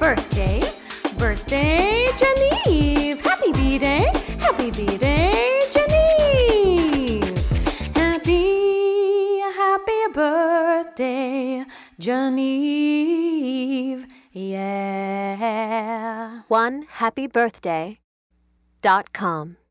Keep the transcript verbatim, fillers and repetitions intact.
birthday, birthday, Genevieve. Happy B-Day, happy B-Day, Genevieve. Happy, happy birthday, Genevieve. Yeah. one happy birthday dot com